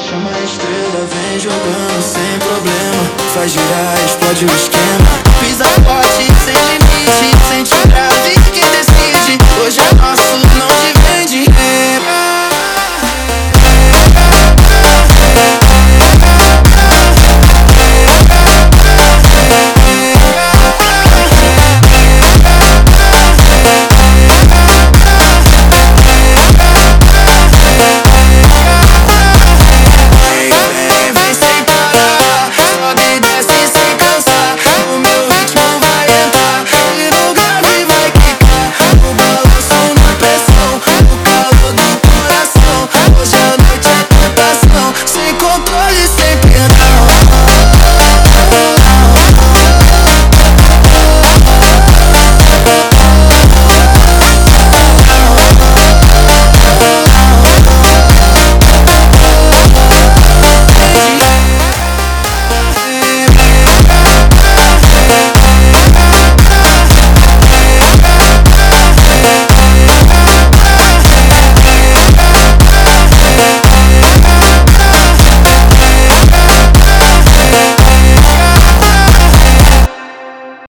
Chama a estrela, vem jogando sem problema. Faz girar, explode o esquema. Pisa forte, sem limite, sem tirar.